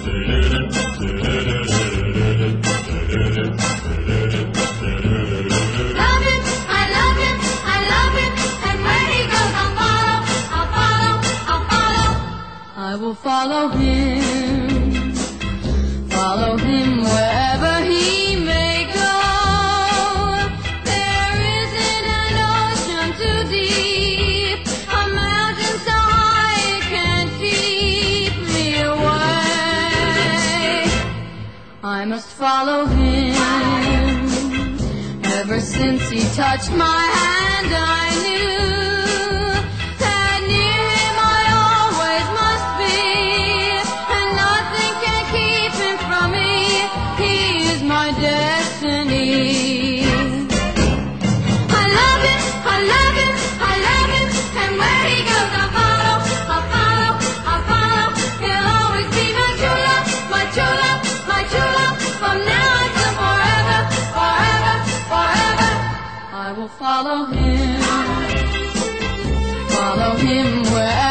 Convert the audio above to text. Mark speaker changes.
Speaker 1: I will follow him wherever he may go. There isn't an ocean too deep, a mountain so high it can't keep me away. I must follow him. Ever since he touched my hand, I knew that near him I always must be, and nothing can keep him from me. He is my destiny. I love him, I love him, I love him, and where he goes I follow, I follow, I follow. He'll always be my true love, my true love, my true love, from now until forever, forever, forever. I will follow him wherever